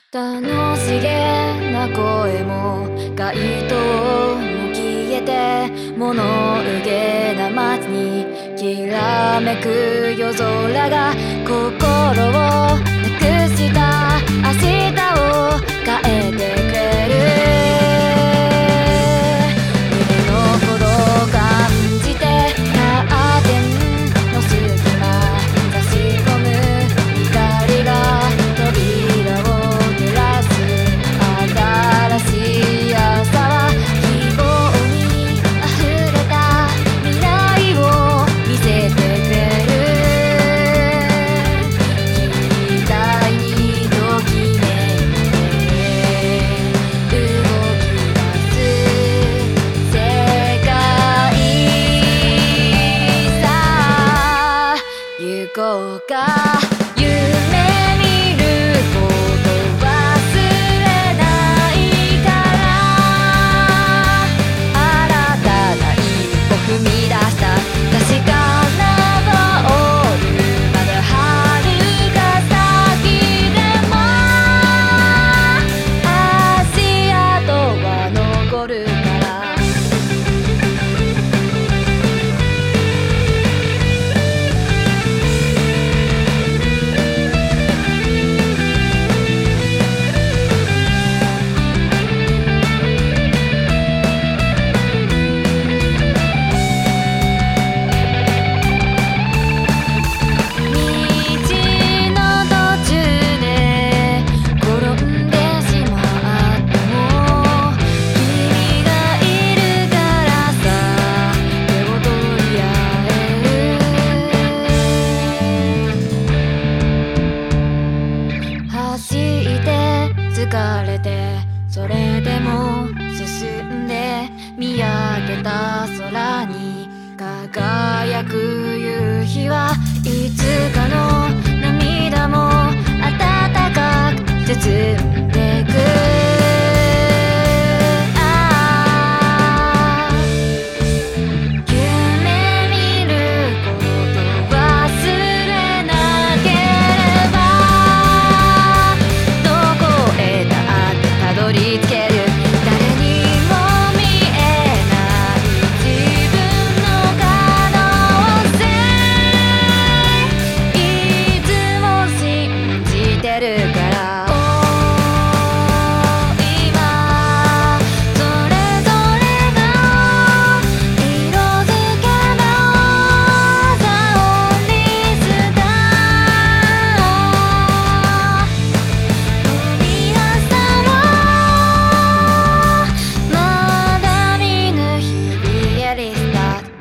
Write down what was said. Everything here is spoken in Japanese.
楽しげな声も街灯も消えて物憂げな街にきらめく夜空が心をなくした明日を変えてくれる胸の鼓動感じてカーテンの隙間差し込む光が扉を照らす新しい朝は希望にあふれた未来を見せてくれる期待にときめいて動き出す世界さ行こうか夢見ること忘れないから新たな一歩踏み出した確かなゴールまで遥か先でも足跡は残るから疲れてそれでも進んで見上げた空に輝く夕日はいつかの涙も温かく包んでく夢見ること忘れなければたどり着ける誰にも見えない自分の可能性いつも信じてるから今それぞれが色づけのザ・オンリースター飛び出したまだ見ぬ日々へリスタート